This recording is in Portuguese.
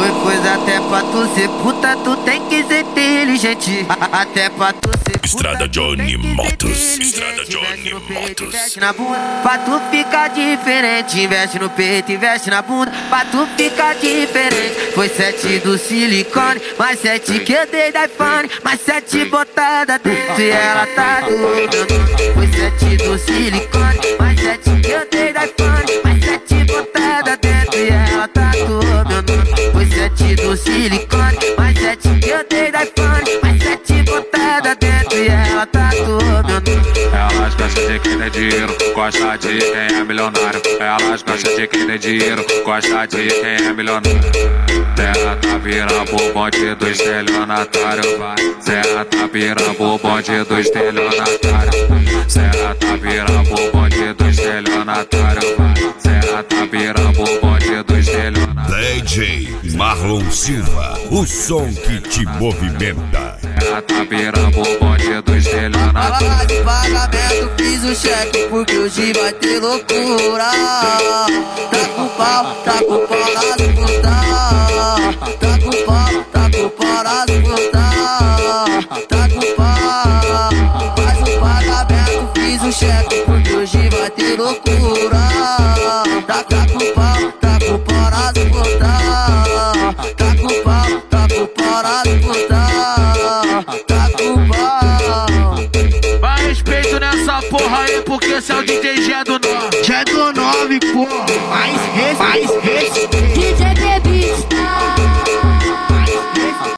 Pois até pra tu ser puta, tu tem que ser inteligente. Até pra tu ser puta, Estrada Johnny Motos. Estrada Johnny Motos. Investe na bunda, pra tu ficar diferente. Investe no peito, investe na bunda, pra tu ficar diferente. Foi 7 do silicone, mais 7 que eu dei da iPhone, mais 7 botada dentro e ela tá do meu nome. Foi 7 do silicone, mais 7 que eu dei da iPhone, mais 7 botada dentro e ela tá do meu nome. Foi 7 do silicone, mais 7 que eu dei da iPhone, mais 7 botada dentro e ela tá do meu nome. Elas gostam de quem tem dinheiro, gosta de quem é milionário. Elas gostam de quem tem dinheiro, gosta de quem é milionário. Senta vira pro bonde do estelionatário, vai. Senta vira pro bonde do estelionatário. Senta vira pro bonde do estelionatário, vai. Senta vira pro bonde do estelionatário. DJ Marlon Silva, o som que te movimenta. Senta vira pro bonde do estelionatário. Fala de pagamento, fiz o cheque porque hoje vai ter loucura. Tá com pau nas putas. Tá com pau nas putas. Tá com pau. Faz o pagamento, fiz o cheque porque hoje vai ter loucura. Tá com pau nas putas. Tá com pau nas putas. Tá com pau. Vai respeito nessa porra aí, porque esse é o DJ G do 9. Já é do 9, porra. Mais res. DJ